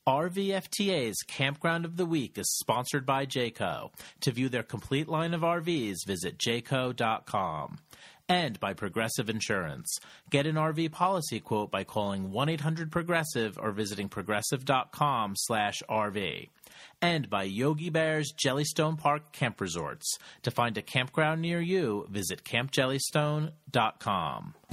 RVFTA's Campground of the Week is sponsored by Jayco. To view their complete line of RVs, visit jayco.com. And by Progressive Insurance. Get an RV policy quote by calling 1-800-PROGRESSIVE or visiting progressive.com/RV. And by Yogi Bear's Jellystone Park Camp Resorts. To find a campground near you, visit campjellystone.com.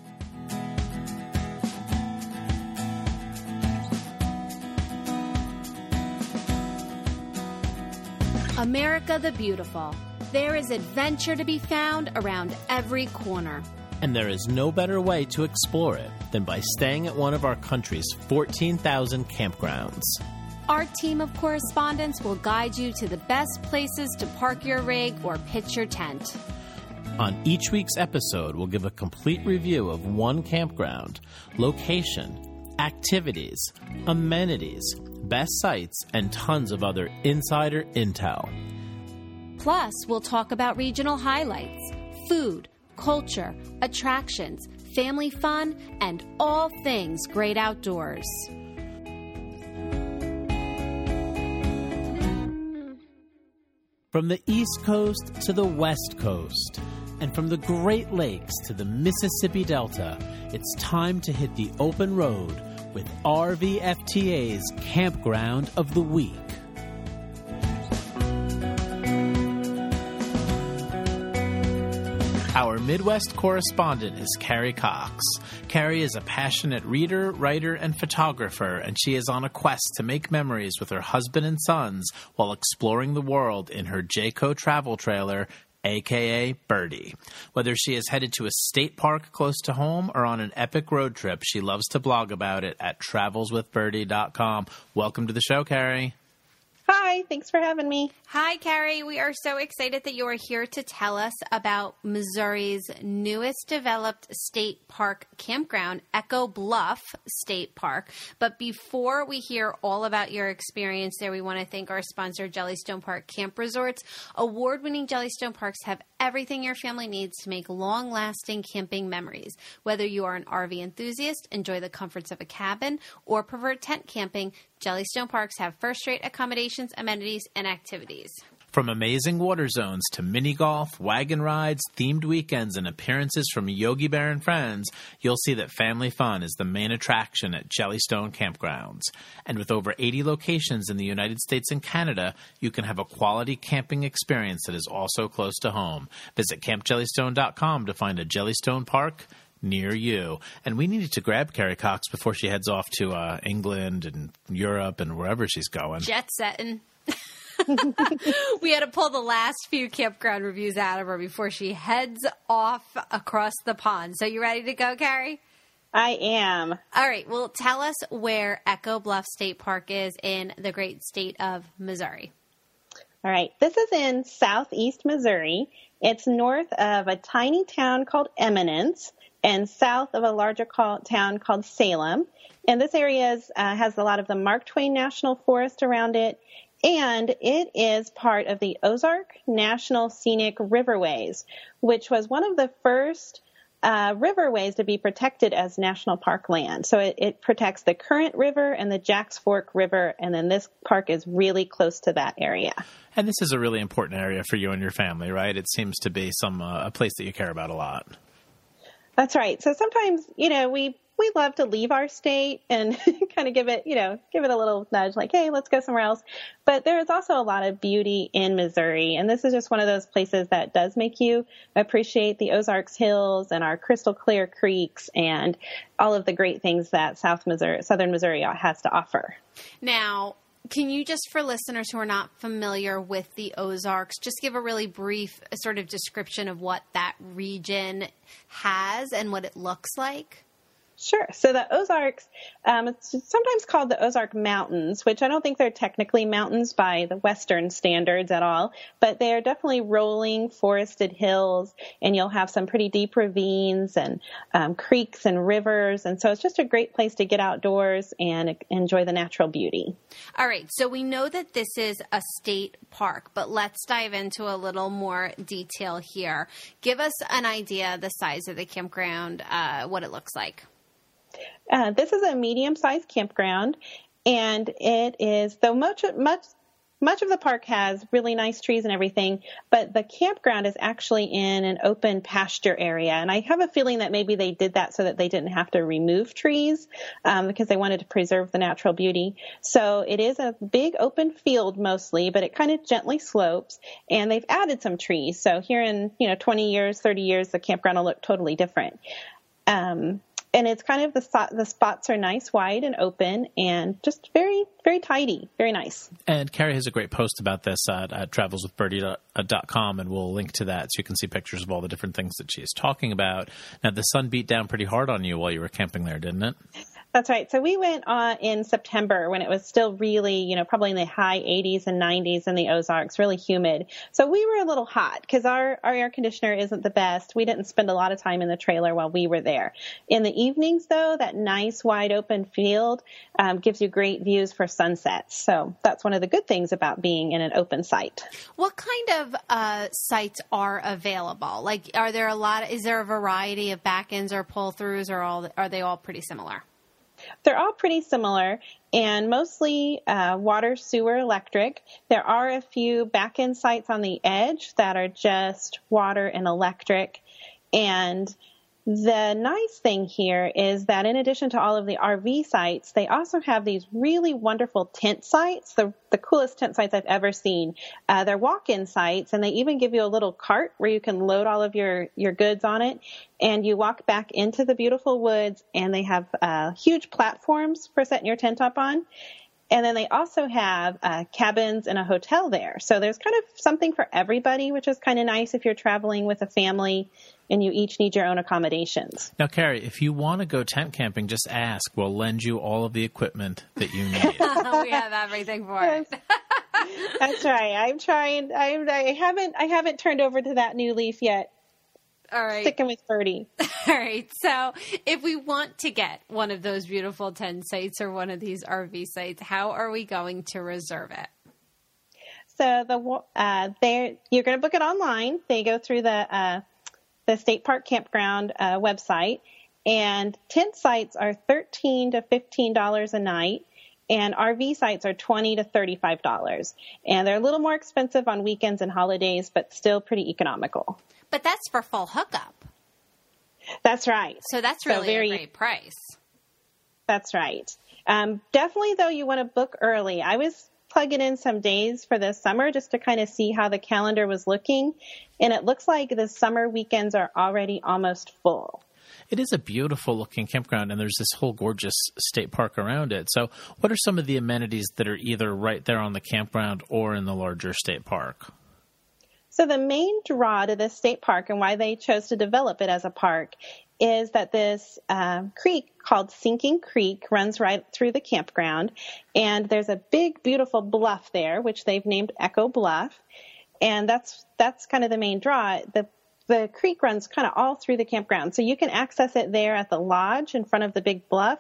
America the Beautiful. There is adventure to be found around every corner. And there is no better way to explore it than by staying at one of our country's 14,000 campgrounds. Our team of correspondents will guide you to the best places to park your rig or pitch your tent. On each week's episode, we'll give a complete review of one campground, location, activities, amenities, best sites, and tons of other insider intel. Plus, we'll talk about regional highlights, food, culture, attractions, family fun, and all things great outdoors. From the East Coast to the West Coast, and from the Great Lakes to the Mississippi Delta, it's time to hit the open road with RVFTA's Campground of the Week. Our Midwest correspondent is Carrie Cox. Carrie is a passionate reader, writer, and photographer, and she is on a quest to make memories with her husband and sons while exploring the world in her Jayco travel trailer, a.k.a. Birdie. Whether she is headed to a state park close to home or on an epic road trip, she loves to blog about it at travelswithbirdie.com. Welcome to the show, Carrie. Hi, thanks for having me. Hi, Carrie. We are so excited that you are here to tell us about Missouri's newest developed state park campground, Echo Bluff State Park. But before we hear all about your experience there, we want to thank our sponsor, Jellystone Park Camp Resorts. Award-winning Jellystone Parks have everything your family needs to make long-lasting camping memories. Whether you are an RV enthusiast, enjoy the comforts of a cabin, or prefer tent camping, Jellystone Parks have first-rate accommodations, amenities, and activities. From amazing water zones to mini golf, wagon rides, themed weekends, and appearances from Yogi Bear and friends, you'll see that family fun is the main attraction at Jellystone Campgrounds. And with over 80 locations in the United States and Canada, you can have a quality camping experience that is also close to home. Visit campjellystone.com to find a Jellystone Park near you. And we needed to grab Carrie Cox before she heads off to England and Europe and wherever she's going. Jet setting. We had to pull the last few campground reviews out of her before she heads off across the pond. So you ready to go, Carrie? I am. All right. Well, tell us where Echo Bluff State Park is in the great state of Missouri. All right. This is in southeast Missouri. It's north of a tiny town called Eminence and south of a larger town called Salem. And this area has a lot of the Mark Twain National Forest around it. And it is part of the Ozark National Scenic Riverways, which was one of the first riverways to be protected as national park land. So it protects the Current River and the Jacks Fork River, and then this park is really close to that area. And this is a really important area for you and your family, right? It seems to be a place that you care about a lot. That's right. So sometimes, we love to leave our state and kind of give it a little nudge like, hey, let's go somewhere else. But there is also a lot of beauty in Missouri. And this is just one of those places that does make you appreciate the Ozarks Hills and our crystal clear creeks and all of the great things that Southern Missouri has to offer. Now, can you just, for listeners who are not familiar with the Ozarks, just give a really brief sort of description of what that region has and what it looks like? Sure. So the Ozarks, it's sometimes called the Ozark Mountains, which I don't think they're technically mountains by the Western standards at all, but they are definitely rolling forested hills, and you'll have some pretty deep ravines and creeks and rivers. And so it's just a great place to get outdoors and enjoy the natural beauty. All right. So we know that this is a state park, but let's dive into a little more detail here. Give us an idea of the size of the campground, what it looks like. This is a medium-sized campground, And it is, though much of the park has really nice trees and everything, but the campground is actually in an open pasture area. And I have a feeling that maybe they did that so that they didn't have to remove trees because they wanted to preserve the natural beauty. So it is a big open field mostly, but it kind of gently slopes, and they've added some trees. So here in 20 years, 30 years, the campground will look totally different. And it's kind of the spots are nice, wide, and open, and just very, very tidy, very nice. And Carrie has a great post about this at travelswithbirdie.com, and we'll link to that so you can see pictures of all the different things that she's talking about. Now, the sun beat down pretty hard on you while you were camping there, didn't it? That's right. So we went in September when it was still really, probably in the high 80s and 90s in the Ozarks, really humid. So we were a little hot because our air conditioner isn't the best. We didn't spend a lot of time in the trailer while we were there. In the evenings, though, that nice wide open field gives you great views for sunsets. So that's one of the good things about being in an open site. What kind of sites are available? Like, are there is there a variety of back-ends or pull-throughs, or are they all pretty similar? They're all pretty similar, and mostly water, sewer, electric. There are a few back-end sites on the edge that are just water and electric. And the nice thing here is that in addition to all of the RV sites, they also have these really wonderful tent sites, the coolest tent sites I've ever seen. They're walk-in sites, and they even give you a little cart where you can load all of your goods on it, and you walk back into the beautiful woods, and they have huge platforms for setting your tent up on. And then they also have cabins and a hotel there. So there's kind of something for everybody, which is kind of nice if you're traveling with a family and you each need your own accommodations. Now, Carrie, if you want to go tent camping, just ask. We'll lend you all of the equipment that you need. We have everything for it. That's right. I'm trying. I haven't turned over to that new leaf yet. All right. Sticking with Birdie. All right. So if we want to get one of those beautiful tent sites or one of these RV sites, how are we going to reserve it? So you're going to book it online. They go through the State Park Campground website, and tent sites are $13 to $15 a night, and RV sites are $20 to $35. And they're a little more expensive on weekends and holidays, but still pretty economical. But that's for full hookup. That's right. So that's really a great price. That's right. Definitely, though, you want to book early. I was plugging in some days for this summer just to kind of see how the calendar was looking, and it looks like the summer weekends are already almost full. It is a beautiful looking campground, and there's this whole gorgeous state park around it. So what are some of the amenities that are either right there on the campground or in the larger state park? So the main draw to this state park and why they chose to develop it as a park is that this creek called Sinking Creek runs right through the campground. And there's a big, beautiful bluff there, which they've named Echo Bluff. And that's kind of the main draw. The creek runs kind of all through the campground. So you can access it there at the lodge in front of the big bluff,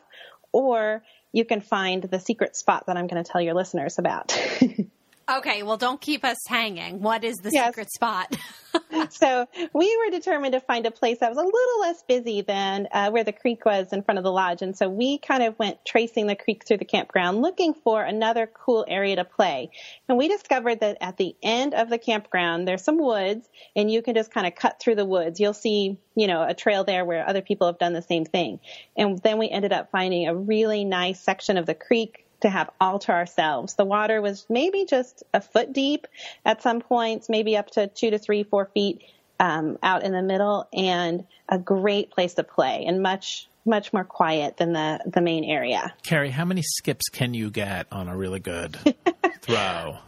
or you can find the secret spot that I'm going to tell your listeners about. Okay, well, don't keep us hanging. What is the secret spot? So we were determined to find a place that was a little less busy than where the creek was in front of the lodge. And so we kind of went tracing the creek through the campground, looking for another cool area to play. And we discovered that at the end of the campground, there's some woods, and you can just kind of cut through the woods. You'll see, a trail there where other people have done the same thing. And then we ended up finding a really nice section of the creek to have all to ourselves. The water was maybe just a foot deep at some points, maybe up to 2 to 3, 4 feet out in the middle, and a great place to play and much, much more quiet than the main area. Carrie, how many skips can you get on a really good throw?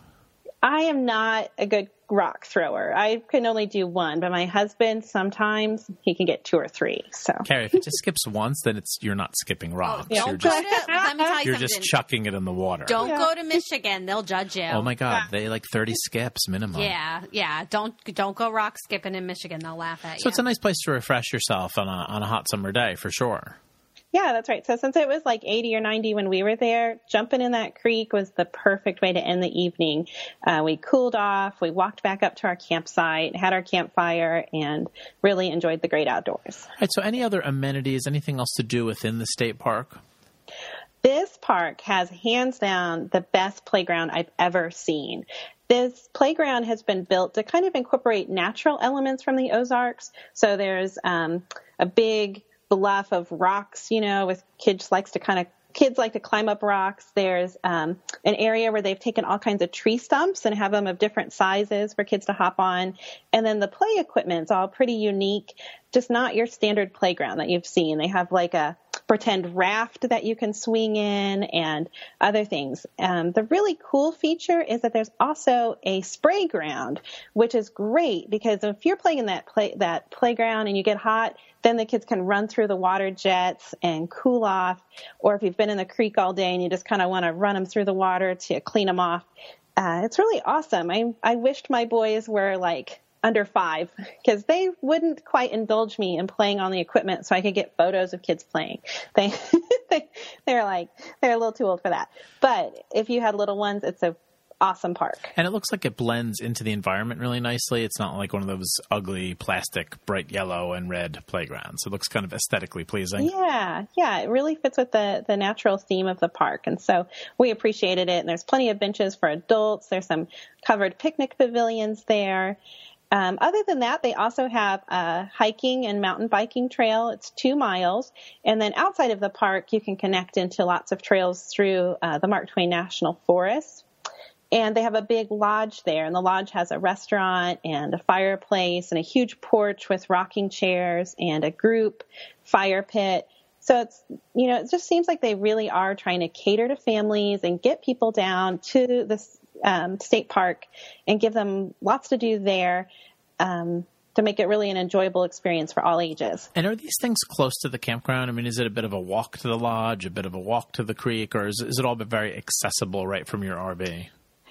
I am not a good rock thrower. I can only do one, but my husband, sometimes he can get 2 or 3. So, Carrie, if it just skips once, then you're not skipping rocks. Let me tell you you're something. just chucking it in the water. Don't go to Michigan. They'll judge you. Oh, my God. They like 30 skips minimum. Yeah. Don't go rock skipping in Michigan. They'll laugh at you. So it's a nice place to refresh yourself on a hot summer day, for sure. Yeah, that's right. So since it was like 80 or 90 when we were there, jumping in that creek was the perfect way to end the evening. We cooled off, we walked back up to our campsite, had our campfire, and really enjoyed the great outdoors. All right, so any other amenities, anything else to do within the state park? This park has hands down the best playground I've ever seen. This playground has been built to kind of incorporate natural elements from the Ozarks. So there's a big bluff of rocks, with kids like to climb up rocks. There's an area where they've taken all kinds of tree stumps and have them of different sizes for kids to hop on. And then the play equipment's all pretty unique, just not your standard playground that you've seen. They have like a pretend raft that you can swing in and other things. The really cool feature is that there's also a spray ground, which is great because if you're playing in that playground and you get hot, then the kids can run through the water jets and cool off. Or if you've been in the creek all day and you just kind of want to run them through the water to clean them off, it's really awesome. I wished my boys were like under 5 because they wouldn't quite indulge me in playing on the equipment so I could get photos of kids playing. They're a little too old for that. But if you had little ones, it's a awesome park. And it looks like it blends into the environment really nicely. It's not like one of those ugly plastic bright yellow and red playgrounds. It looks kind of aesthetically pleasing. Yeah, it really fits with the natural theme of the park. And so we appreciated it. And there's plenty of benches for adults. There's some covered picnic pavilions there. Other than that, they also have a hiking and mountain biking trail. It's 2 miles. And then outside of the park, you can connect into lots of trails through the Mark Twain National Forest. And they have a big lodge there, and the lodge has a restaurant and a fireplace and a huge porch with rocking chairs and a group fire pit. So it's, it just seems like they really are trying to cater to families and get people down to this state park and give them lots to do there to make it really an enjoyable experience for all ages. And are these things close to the campground? I mean, is it a bit of a walk to the lodge, a bit of a walk to the creek, or is it all very accessible right from your RV?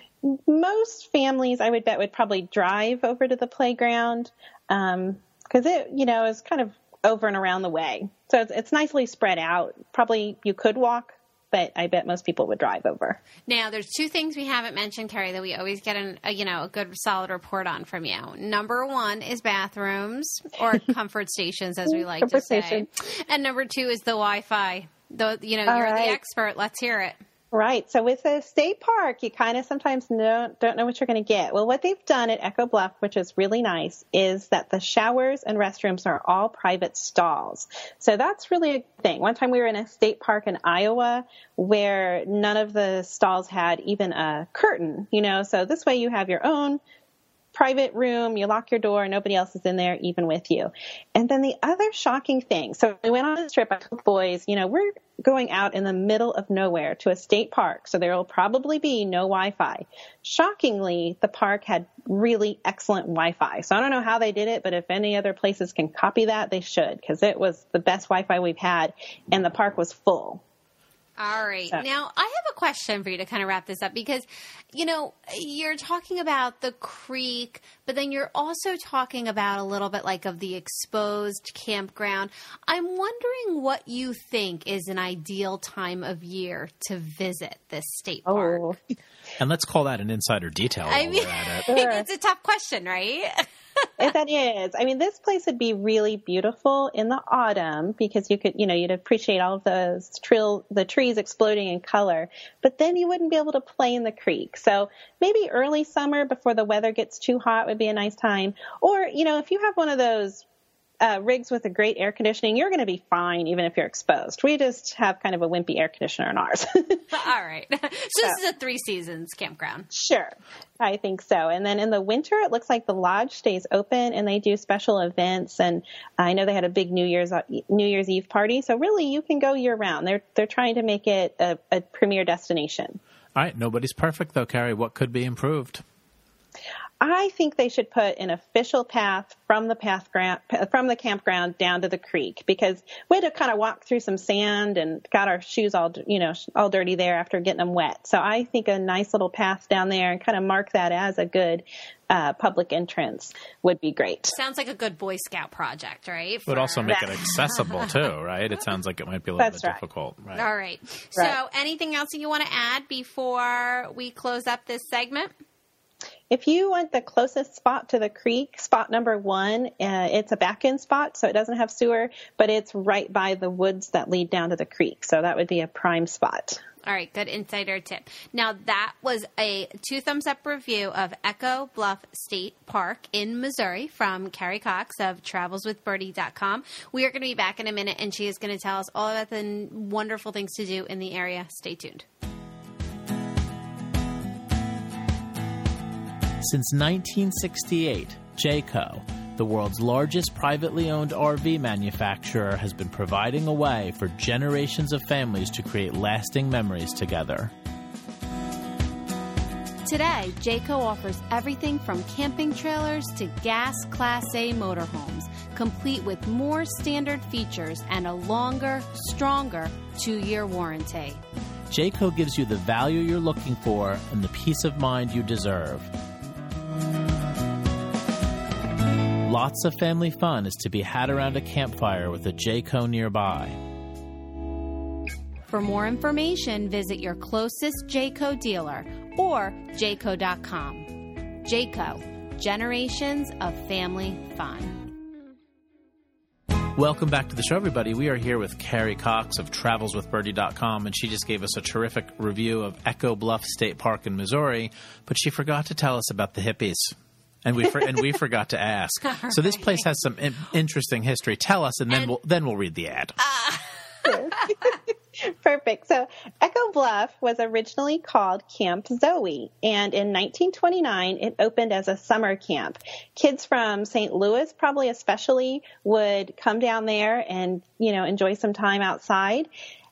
Most families, I would bet, would probably drive over to the playground because it, is kind of over and around the way. So it's nicely spread out. Probably you could walk, but I bet most people would drive over. Now, there's 2 things we haven't mentioned, Carrie, that we always get a good solid report on from you. Number 1 is bathrooms or comfort stations, as we like to say. And number 2 is the Wi-Fi. You're the expert. Let's hear it. Right. So with a state park, you kind of sometimes don't know what you're going to get. Well, what they've done at Echo Bluff, which is really nice, is that the showers and restrooms are all private stalls. So that's really a thing. One time we were in a state park in Iowa where none of the stalls had even a curtain, so this way you have your own private room, you lock your door, nobody else is in there even with you. And then the other shocking thing, so we went on this trip, I told the boys, we're going out in the middle of nowhere to a state park, so there will probably be no Wi-Fi. Shockingly, the park had really excellent Wi-Fi. So I don't know how they did it, but if any other places can copy that, they should, because it was the best Wi-Fi we've had, and the park was full. All right. So. Now, I have a question for you to kind of wrap this up because, you're talking about the creek, but then you're also talking about a little bit like of the exposed campground. I'm wondering what you think is an ideal time of year to visit this state park. Oh. And let's call that an insider detail while we're at it. Sure. It's a tough question, right? That is. I mean, this place would be really beautiful in the autumn because you could, you'd appreciate all of the trees exploding in color, but then you wouldn't be able to play in the creek. So maybe early summer before the weather gets too hot would be a nice time. Or, if you have one of those rigs with a great air conditioning, you're going to be fine even if you're exposed. We just have kind of a wimpy air conditioner in ours. All right. So this is a 3 seasons campground. Sure. I think so. And then in the winter, it looks like the lodge stays open and they do special events. And I know they had a big New Year's Eve party. So really you can go year round. They're trying to make it a premier destination. All right. Nobody's perfect though, Carrie. What could be improved? I think they should put an official path from the campground down to the creek because we had to kind of walk through some sand and got our shoes all dirty there after getting them wet. So I think a nice little path down there and kind of mark that as a good public entrance would be great. Sounds like a good Boy Scout project, right? Would also make it accessible too, right? It sounds like it might be a little bit difficult. Right. All right. So anything else that you want to add before we close up this segment? if you want the closest spot to the creek, spot number 1, it's a back-end spot, so it doesn't have sewer, but it's right by the woods that lead down to the creek. So that would be a prime spot. All right, good insider tip. Now, that was a 2-thumbs-up review of Echo Bluff State Park in Missouri from Carrie Cox of TravelsWithBirdie.com. We are going to be back in a minute, and she is going to tell us all about the wonderful things to do in the area. Stay tuned. Since 1968, Jayco, the world's largest privately owned RV manufacturer, has been providing a way for generations of families to create lasting memories together. Today, Jayco offers everything from camping trailers to gas Class A motorhomes, complete with more standard features and a longer, stronger 2-year warranty. Jayco gives you the value you're looking for and the peace of mind you deserve. Lots of family fun is to be had around a campfire with a Jayco nearby. For more information, visit your closest Jayco dealer or jayco.com. Jayco, generations of family fun. Welcome back to the show, everybody. We are here with Carrie Cox of TravelsWithBirdie.com, and she just gave us a terrific review of Echo Bluff State Park in Missouri, but she forgot to tell us about the hippies. And we forgot to ask. Right. So this place has some interesting history. Tell us, and then we'll read the ad. Perfect. So Echo Bluff was originally called Camp Zoe, and in 1929 it opened as a summer camp. Kids from St. Louis, probably especially, would come down there and enjoy some time outside.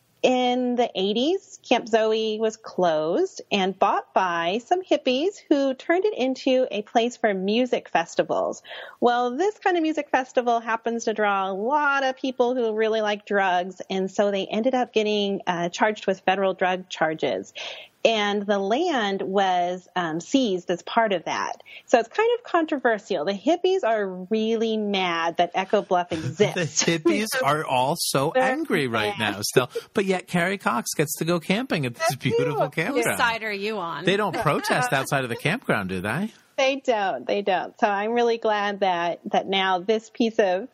In the 80s, Camp Zoe was closed and bought by some hippies who turned it into a place for music festivals. Well, this kind of music festival happens to draw a lot of people who really like drugs, and so they ended up getting charged with federal drug charges. And the land was seized as part of that. So it's kind of controversial. The hippies are really mad that Echo Bluff exists. The hippies are all so angry right now still. But yet Carrie Cox gets to go camping at this beautiful campground. Whose side are you on? They don't protest outside of the campground, do they? They don't. So I'm really glad that now this piece of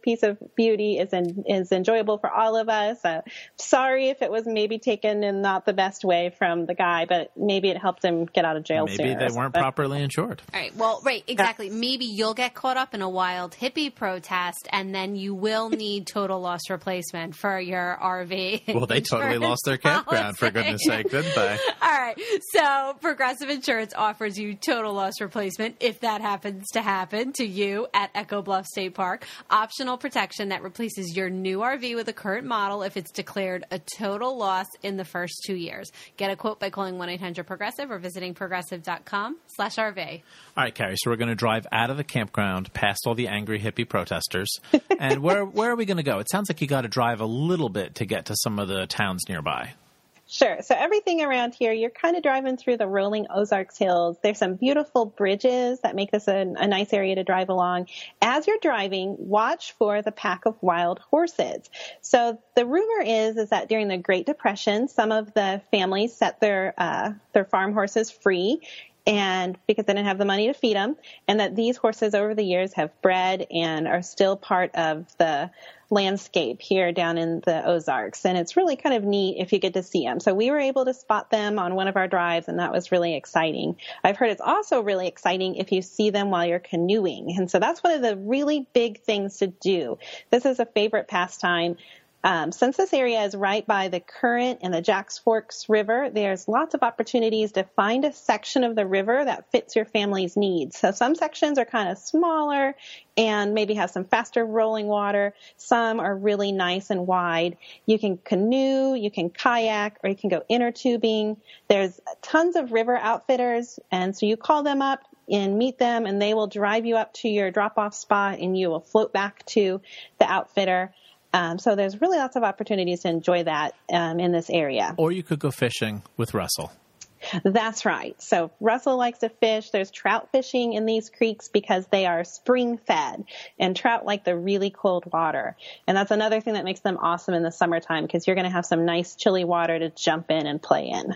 beauty is enjoyable for all of us. Sorry if it was maybe taken in not the best way from the guy, but maybe it helped him get out of jail sooner. Maybe they weren't properly insured. All right. Well, right. Exactly. Maybe you'll get caught up in a wild hippie protest, and then you will need total loss replacement for your RV. Well, they totally lost their campground, for goodness sake, didn't they? All right. So Progressive Insurance offers you total loss replacement if that happens to happen to you at Echo Bluff State Park. Optional protection that replaces your new RV with a current model if it's declared a total loss in the first 2 years. Get a quote by calling 1-800-PROGRESSIVE or visiting progressive.com/RV. All right, Carrie, so we're going to drive out of the campground past all the angry hippie protesters. And where are we going to go? It sounds like you got to drive a little bit to get to some of the towns nearby. Sure. So everything around here, you're kind of driving through the rolling Ozarks hills. There's some beautiful bridges that make this a nice area to drive along. As you're driving, watch for the pack of wild horses. So the rumor is that during the Great Depression, some of the families set their farm horses free, and because they didn't have the money to feed them, and that these horses over the years have bred and are still part of the landscape here down in the Ozarks. And it's really kind of neat if you get to see them. So we were able to spot them on one of our drives, and that was really exciting. I've heard it's also really exciting if you see them while you're canoeing. And so that's one of the really big things to do. This is a favorite pastime. Since this area is right by the Current and the Jacks Forks River, there's lots of opportunities to find a section of the river that fits your family's needs. So some sections are kind of smaller and maybe have some faster rolling water. Some are really nice and wide. You can canoe, you can kayak, or you can go inner tubing. There's tons of river outfitters, and so you call them up and meet them, and they will drive you up to your drop-off spot, and you will float back to the outfitter. So there's really lots of opportunities to enjoy that in this area. Or you could go fishing with Russell. That's right. So Russell likes to fish. There's trout fishing in these creeks because they are spring fed, and trout like the really cold water. And that's another thing that makes them awesome in the summertime, because you're going to have some nice chilly water to jump in and play in.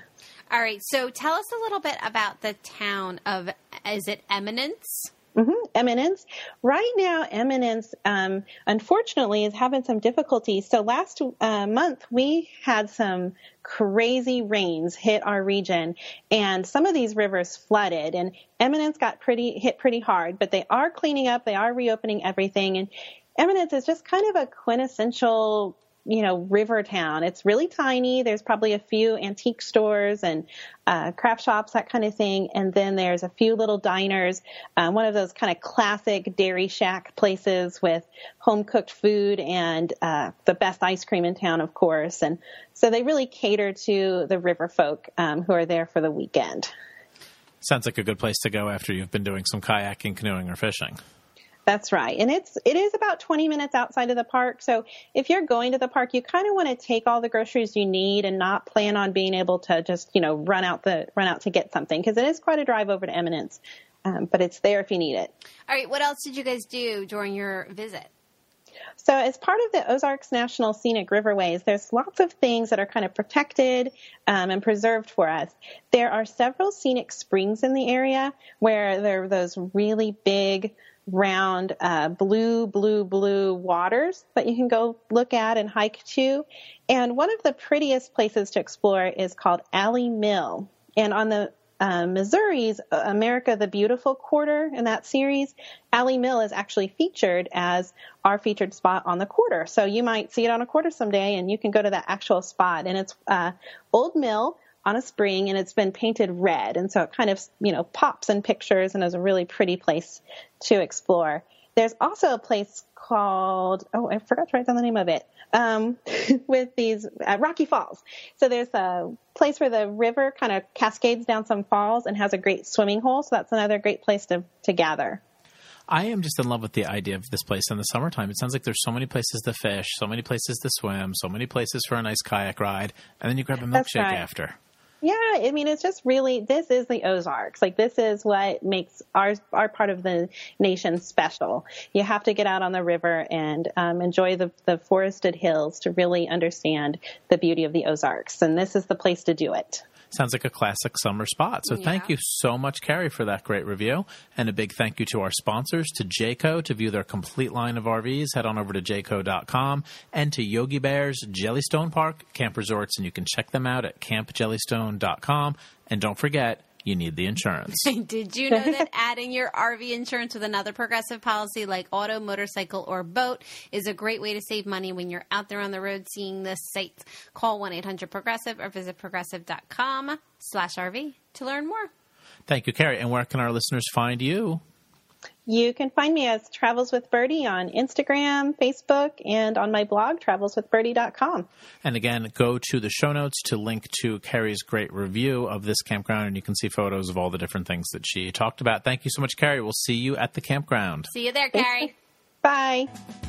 All right. So tell us a little bit about the town of, is it Eminence? Eminence. Right now, Eminence, unfortunately, is having some difficulties. So last month, we had some crazy rains hit our region, and some of these rivers flooded, and Eminence got hit pretty hard, but they are cleaning up. They are reopening everything, and Eminence is just kind of a quintessential river town. It's really tiny. There's probably a few antique stores and craft shops, that kind of thing. And then there's a few little diners, one of those kind of classic dairy shack places with home-cooked food and the best ice cream in town, of course. And so they really cater to the river folk who are there for the weekend. Sounds like a good place to go after you've been doing some kayaking, canoeing, or fishing. That's right. And it is about 20 minutes outside of the park. So if you're going to the park, you kind of want to take all the groceries you need and not plan on being able to just, run out to get something, because it is quite a drive over to Eminence. But it's there if you need it. All right. What else did you guys do during your visit? So as part of the Ozarks National Scenic Riverways, there's lots of things that are kind of protected and preserved for us. There are several scenic springs in the area where there are those really big, round, blue waters that you can go look at and hike to. And one of the prettiest places to explore is called Alley Mill. And on the Missouri's America the Beautiful quarter in that series, Alley Mill is actually featured as our featured spot on the quarter. So you might see it on a quarter someday, and you can go to that actual spot. And it's old mill on a spring, and it's been painted red. And so it kind of, pops in pictures and is a really pretty place to explore. There's also a place called, I forgot to write down the name of it, with these Rocky Falls. So there's a place where the river kind of cascades down some falls and has a great swimming hole. So that's another great place to gather. I am just in love with the idea of this place in the summertime. It sounds like there's so many places to fish, so many places to swim, so many places for a nice kayak ride, and then you grab a milkshake after. Yeah, I mean, it's just really, this is the Ozarks. Like, this is what makes our part of the nation special. You have to get out on the river and enjoy the forested hills to really understand the beauty of the Ozarks. And this is the place to do it. Sounds like a classic summer spot. So Thank you so much, Carrie, for that great review. And a big thank you to our sponsors, to Jayco. To view their complete line of RVs, head on over to jayco.com, and to Yogi Bear's Jellystone Park Camp Resorts. And you can check them out at campjellystone.com. And don't forget, you need the insurance. Did you know that adding your RV insurance with another Progressive policy like auto, motorcycle, or boat is a great way to save money when you're out there on the road seeing the sights? Call 1-800-PROGRESSIVE or visit progressive.com/RV to learn more. Thank you, Carrie. And where can our listeners find you? You can find me as Travels with Birdie on Instagram, Facebook, and on my blog, travelswithbirdie.com. And again, go to the show notes to link to Carrie's great review of this campground, and you can see photos of all the different things that she talked about. Thank you so much, Carrie. We'll see you at the campground. See you there, Carrie. Bye.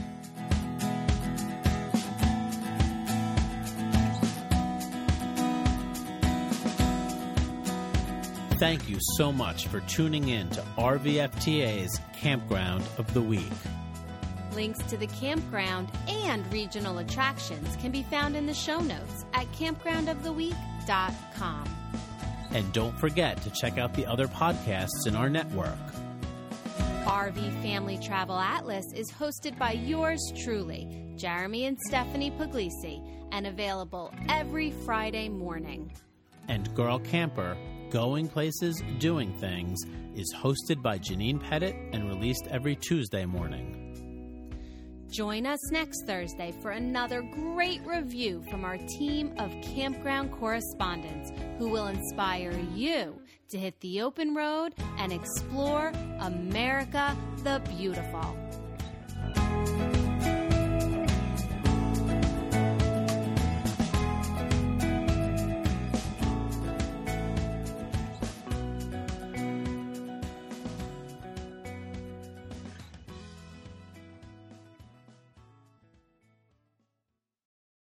Thank you so much for tuning in to RVFTA's Campground of the Week. Links to the campground and regional attractions can be found in the show notes at campgroundoftheweek.com. And don't forget to check out the other podcasts in our network. RV Family Travel Atlas is hosted by yours truly, Jeremy and Stephanie Puglisi, and available every Friday morning. And Girl Camper, Going Places, Doing Things, is hosted by Janine Pettit and released every Tuesday morning. Join us next Thursday for another great review from our team of campground correspondents who will inspire you to hit the open road and explore America the Beautiful.